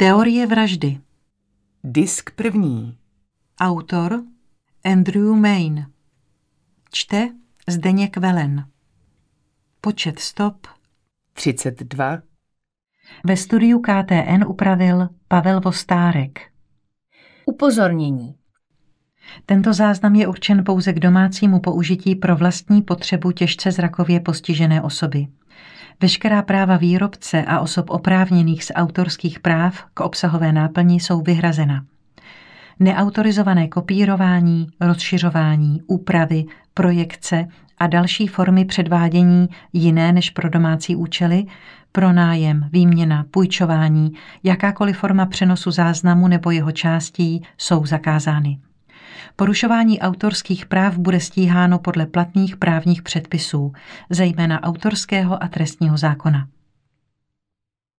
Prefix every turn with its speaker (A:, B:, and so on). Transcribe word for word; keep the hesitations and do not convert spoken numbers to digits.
A: Teorie vraždy.
B: Disk první.
A: Autor Andrew Mayne. Čte Zdeněk Velen. Počet stop
B: třicet dva.
A: Ve studiu K T N upravil Pavel Vostárek.
C: Upozornění.
A: Tento záznam je určen pouze k domácímu použití pro vlastní potřebu těžce zrakově postižené osoby. Veškerá práva výrobce a osob oprávněných z autorských práv k obsahové náplni jsou vyhrazena. Neautorizované kopírování, rozšiřování, úpravy, projekce a další formy předvádění jiné než pro domácí účely, pronájem, výměna, půjčování, jakákoliv forma přenosu záznamu nebo jeho částí jsou zakázány. Porušování autorských práv bude stíháno podle platných právních předpisů, zejména autorského a trestního zákona.